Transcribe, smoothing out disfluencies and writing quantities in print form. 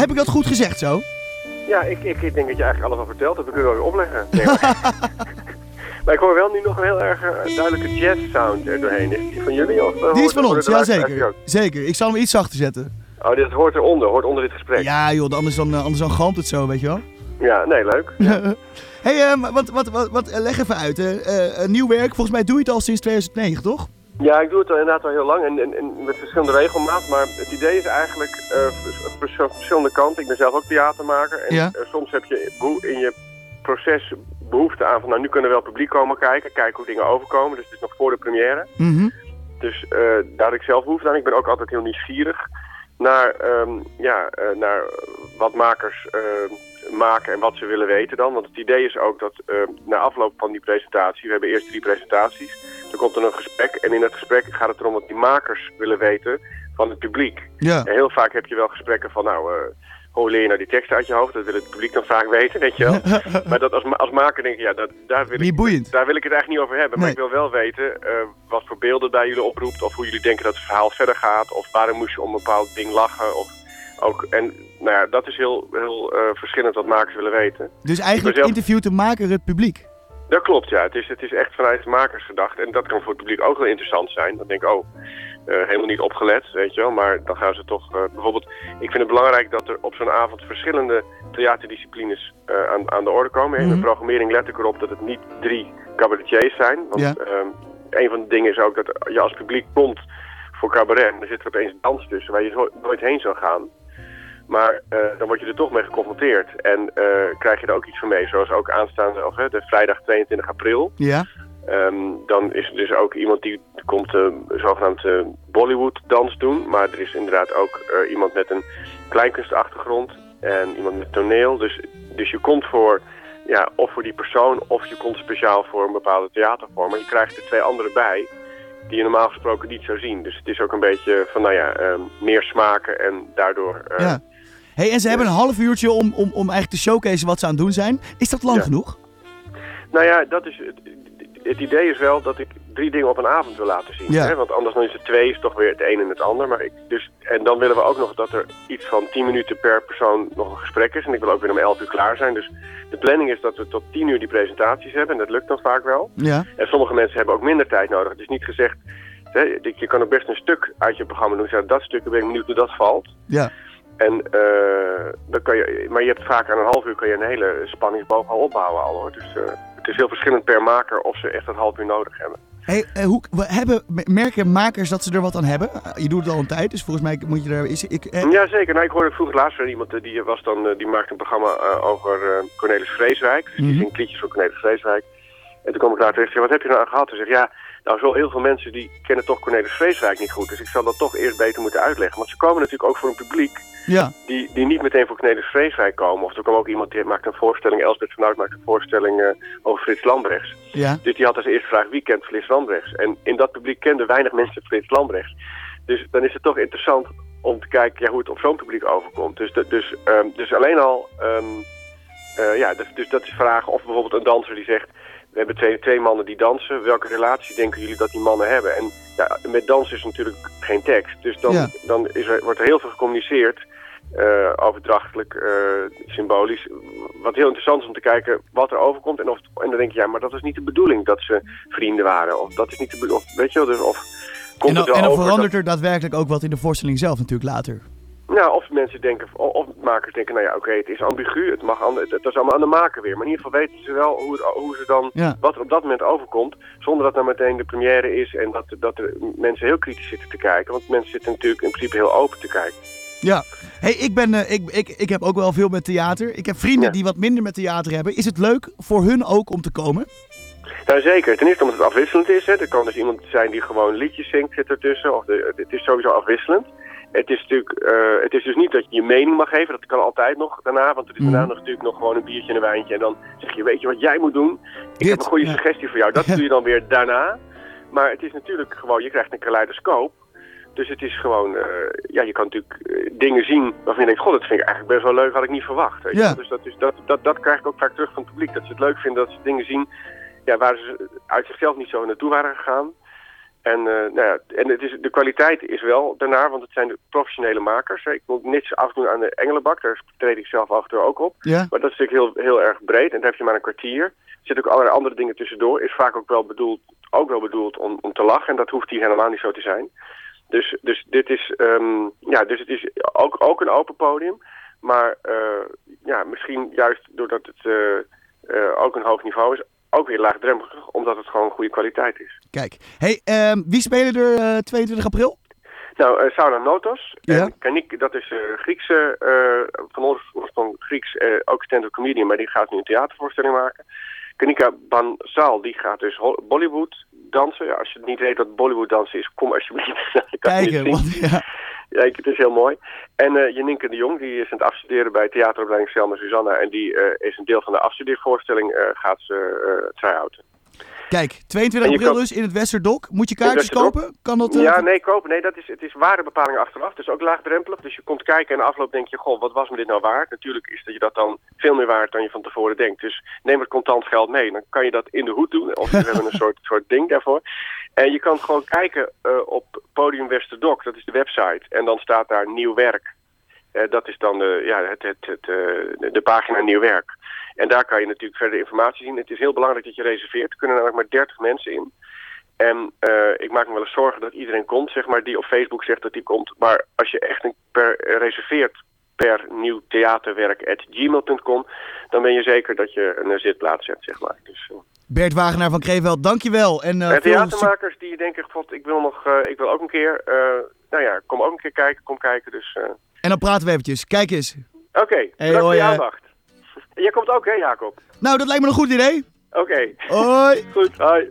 Heb ik dat goed gezegd zo? Ja, ik denk dat je eigenlijk alles al verteld hebt. We kunnen wel weer opleggen. Nee, maar ik hoor wel nu nog een heel erg duidelijke jazz sound er doorheen. Is die van jullie? Of, Die is van ons, ja zeker. Zeker. Ik zal hem iets zachter zetten. Oh, dit hoort onder dit gesprek. Ja joh, anders dan galmt het zo, weet je wel. Ja, nee, leuk. Ja. Hey, leg even uit. Nieuw werk, volgens mij doe je het al sinds 2009, toch? Ja, ik doe het al inderdaad al heel lang en met verschillende regelmaat. Maar het idee is eigenlijk verschillende kanten. Ik ben zelf ook theatermaker. En soms heb je in je proces behoefte aan van, nou, nu kunnen we wel publiek komen kijken hoe dingen overkomen. Dus het is nog voor de première. Mm-hmm. Dus daar had ik zelf behoefte aan. Ik ben ook altijd heel nieuwsgierig naar wat makers maken en wat ze willen weten dan. Want het idee is ook dat na afloop van die presentatie, we hebben eerst 3 presentaties, dan komt er een gesprek en in dat gesprek gaat het erom wat die makers willen weten van het publiek. Ja. En heel vaak heb je wel gesprekken van, hoe leer je nou die teksten uit je hoofd? Dat wil het publiek dan vaak weten, weet je wel. Maar dat als maker denk je, daar wil ik het eigenlijk niet over hebben. Nee. Maar ik wil wel weten wat voor beelden bij jullie oproept, of hoe jullie denken dat het verhaal verder gaat, of waarom moest je om een bepaald ding lachen, of ook. En nou ja, dat is heel verschillend wat makers willen weten. Dus eigenlijk interviewt de maker het publiek? Dat klopt, ja. Het is echt vanuit de makers gedacht. En dat kan voor het publiek ook heel interessant zijn. Dan denk ik, helemaal niet opgelet, weet je wel. Maar dan gaan ze toch bijvoorbeeld. Ik vind het belangrijk dat er op zo'n avond verschillende theaterdisciplines aan de orde komen. In de programmering let ik erop dat het niet 3 cabaretiers zijn. Want een van de dingen is ook dat je als publiek komt voor cabaret. En er zit er opeens dans tussen waar je nooit heen zou gaan. Maar dan word je er toch mee geconfronteerd. En krijg je er ook iets van mee. Zoals ook aanstaande, de vrijdag 22 april. Ja. Dan is er dus ook iemand die komt zogenaamd Bollywood dans doen. Maar er is inderdaad ook iemand met een kleinkunstachtergrond. En iemand met toneel. Dus je komt of voor die persoon. Of je komt speciaal voor een bepaalde theatervorm. Maar je krijgt er 2 anderen bij. Die je normaal gesproken niet zou zien. Dus het is ook een beetje van, meer smaken en daardoor. Hey, en ze hebben een half uurtje om eigenlijk te showcase wat ze aan het doen zijn. Is dat lang genoeg? Nou ja, dat is het idee is wel dat ik 3 dingen op een avond wil laten zien. Ja. Hè? Want anders dan is het 2, is toch weer het een en het ander. Maar en dan willen we ook nog dat er iets van 10 minuten per persoon nog een gesprek is. En ik wil ook weer om 11 uur klaar zijn. Dus de planning is dat we tot 10 uur die presentaties hebben. En dat lukt dan vaak wel. Ja. En sommige mensen hebben ook minder tijd nodig. Het is niet gezegd, je kan ook best een stuk uit je programma doen. Zeg, dat stuk ben ik benieuwd hoe dat valt. Ja. En dan kan maar je hebt vaak aan een half uur kan je een hele spanningsboog al opbouwen al, hoor. Dus het is heel verschillend per maker of ze echt dat half uur nodig hebben. Hey, merken makers dat ze er wat aan hebben? Je doet het al een tijd, dus volgens mij moet je er... Ja, zeker. Nou, ik hoorde vroeger laatst van iemand die maakte een programma over Cornelis Vreeswijk. Dus die zingt liedjes van Cornelis Vreeswijk. En toen kwam ik later terug, wat heb je nou aan gehad? En zeg, zo heel veel mensen die kennen toch Cornelis Vreeswijk niet goed. Dus ik zal dat toch eerst beter moeten uitleggen. Want ze komen natuurlijk ook voor een publiek die niet meteen voor Cornelis Vreeswijk komen. Of er kwam ook iemand die maakt een voorstelling, Elsbeth van Oud maakt een voorstelling over Frits Lambrechts. Ja. Dus die had als eerste vraag, wie kent Frits Lambrechts? En in dat publiek kenden weinig mensen Frits Lambrechts. Dus dan is het toch interessant om te kijken hoe het op zo'n publiek overkomt. Dus alleen al, dus dat is vragen. Of bijvoorbeeld een danser die zegt, we hebben twee mannen die dansen. Welke relatie denken jullie dat die mannen hebben? En met dansen is natuurlijk geen tekst. Dus dan wordt er heel veel gecommuniceerd. Overdrachtelijk, symbolisch. Wat heel interessant is om te kijken wat er overkomt. En dan denk je, maar dat is niet de bedoeling dat ze vrienden waren. Of dat is niet de bedoeling. Weet je wel, dus komt het wel en dan verandert er daadwerkelijk ook wat in de voorstelling zelf natuurlijk later. Ja, of mensen denken, of makers denken, het is ambigu, het mag dat is allemaal aan de maker weer. Maar in ieder geval weten ze wel hoe ze dan, wat er op dat moment overkomt, zonder dat nou meteen de première is en dat er mensen heel kritisch zitten te kijken. Want mensen zitten natuurlijk in principe heel open te kijken. Ja, hey, ik heb ook wel veel met theater. Ik heb vrienden die wat minder met theater hebben. Is het leuk voor hun ook om te komen? Nou zeker, ten eerste omdat het afwisselend is. Hè. Er kan dus iemand zijn die gewoon liedjes zingt, zit ertussen. Het is sowieso afwisselend. Het is natuurlijk, het is dus niet dat je je mening mag geven, dat kan altijd nog daarna, want er is daarna natuurlijk nog gewoon een biertje en een wijntje en dan zeg je, weet je wat jij moet doen? Ik heb een goede suggestie voor jou, dat doe je dan weer daarna. Maar het is natuurlijk gewoon, je krijgt een kaleidoscoop, dus het is gewoon, je kan natuurlijk dingen zien waarvan je denkt, god, dat vind ik eigenlijk best wel leuk, had ik niet verwacht. Weet je? Ja. Dus dat krijg ik ook vaak terug van het publiek, dat ze het leuk vinden dat ze dingen zien waar ze uit zichzelf niet zo naartoe waren gegaan. En, de kwaliteit is wel daarnaar, want het zijn de professionele makers. Ik moet niets afdoen aan de Engelenbak, daar treed ik zelf af en toe ook op. Ja. Maar dat is natuurlijk heel erg breed en daar heb je maar een kwartier. Er zitten ook allerlei andere dingen tussendoor. Is vaak ook wel bedoeld om te lachen en dat hoeft hier helemaal niet zo te zijn. Dus dit is, dus het is ook een open podium. Maar misschien juist doordat het ook een hoog niveau is, ook weer laagdrempelig, omdat het gewoon goede kwaliteit is. Kijk, hey, wie spelen er 22 april? Nou, Sauna Notos. Ja. Kanik, dat is Griekse, van oorsprong Grieks, ook stand-up comedian, maar die gaat nu een theatervoorstelling maken. Kanika Bansal, die gaat dus Bollywood dansen. Ja, als je niet weet wat Bollywood dansen is, kom alsjeblieft. Kijken, want ja, het is heel mooi. En Janinke de Jong, die is aan het afstuderen bij theateropleiding Selma Susanna. En die is een deel van de afstudeervoorstelling, gaat ze try-outen. Kijk, 22 april dus in het Westerdok. Moet je kaartjes kopen? Kan dat? Kopen. Nee, het is waardebepaling achteraf. Dus ook laagdrempelig. Dus je komt kijken en na afloop denk je, goh, wat was me dit nou waard? Natuurlijk is dat je dat dan veel meer waard dan je van tevoren denkt. Dus neem het contant geld mee. Dan kan je dat in de hoed doen. Of we hebben een soort ding daarvoor. En je kan gewoon kijken op Podium Westerdok. Dat is de website. En dan staat daar nieuw werk. Dat is dan de pagina nieuw werk. En daar kan je natuurlijk verder informatie zien. Het is heel belangrijk dat je reserveert. Er kunnen namelijk maar 30 mensen in. En ik maak me wel eens zorgen dat iedereen komt, zeg maar, die op Facebook zegt dat die komt. Maar als je echt reserveert per nieuwtheaterwerk@gmail.com, dan ben je zeker dat je een zitplaats hebt, zeg maar. Dus, Bert Wagenaar van Kreeveld, dankjewel. En theatermakers die denken, god, ik wil ook een keer. Kom ook een keer kijken. Dus, En dan praten we eventjes. Kijk eens. Oké, bedankt voor je aandacht. Jij komt ook, hè, Jacob? Nou, dat lijkt me een goed idee. Oké. Hoi. Goed, hoi.